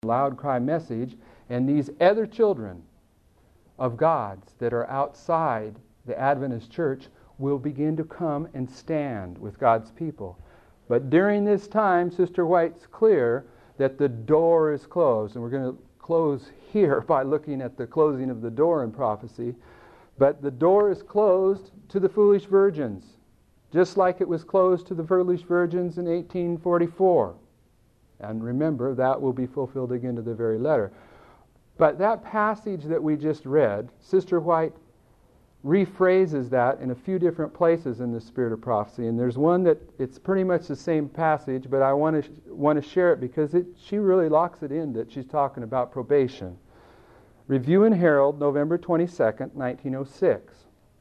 loud cry message, and these other children of God's that are outside the Adventist church will begin to come and stand with God's people. But during this time, Sister White's clear that the door is closed. And we're going to close here by looking at the closing of the door in prophecy. But the door is closed to the foolish virgins, just like it was closed to the foolish virgins in 1844. And remember, that will be fulfilled again to the very letter. But that passage that we just read, Sister White rephrases that in a few different places in the Spirit of Prophecy. And there's one that it's pretty much the same passage, but I want to share it because she really locks it in that she's talking about probation. Review and Herald, November 22nd, 1906.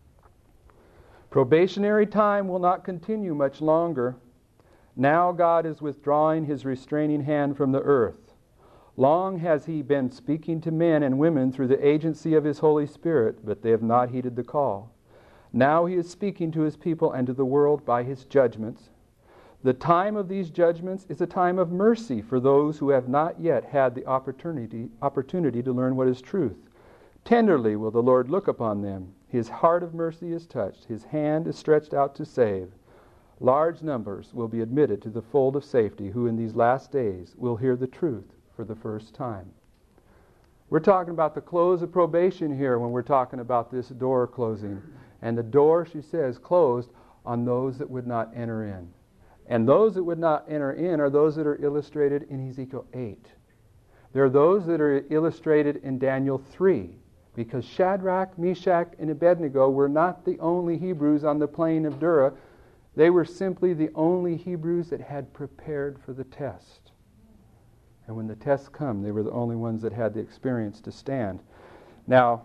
Probationary time will not continue much longer. Now God is withdrawing His restraining hand from the earth. Long has He been speaking to men and women through the agency of His Holy Spirit, but they have not heeded the call. Now He is speaking to His people and to the world by His judgments. The time of these judgments is a time of mercy for those who have not yet had the opportunity to learn what is truth. Tenderly will the Lord look upon them. His heart of mercy is touched. His hand is stretched out to save. Large numbers will be admitted to the fold of safety who in these last days will hear the truth for the first time. We're talking about the close of probation here when we're talking about this door closing. And the door, she says, closed on those that would not enter in. And those that would not enter in are those that are illustrated in Ezekiel 8. There are those that are illustrated in Daniel 3. Because Shadrach, Meshach, and Abednego were not the only Hebrews on the plain of Dura. They were simply the only Hebrews that had prepared for the test. And when the tests come, they were the only ones that had the experience to stand. Now,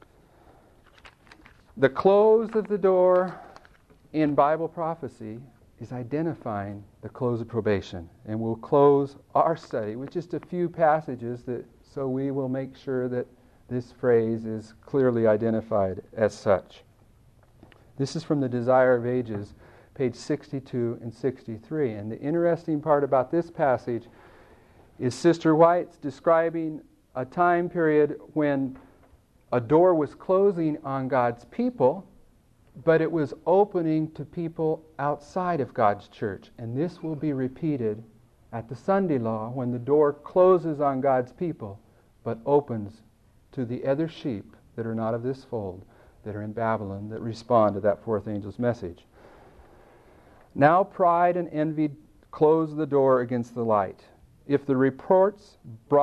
the close of the door in Bible prophecy is identifying the close of probation. And we'll close our study with just a few passages so we will make sure that this phrase is clearly identified as such. This is from the Desire of Ages, page 62 and 63. And the interesting part about this passage is Sister White's describing a time period when a door was closing on God's people, but it was opening to people outside of God's church. And this will be repeated at the Sunday law when the door closes on God's people, but opens to the other sheep that are not of this fold, that are in Babylon, that respond to that fourth angel's message. Now pride and envy close the door against the light. If the reports brought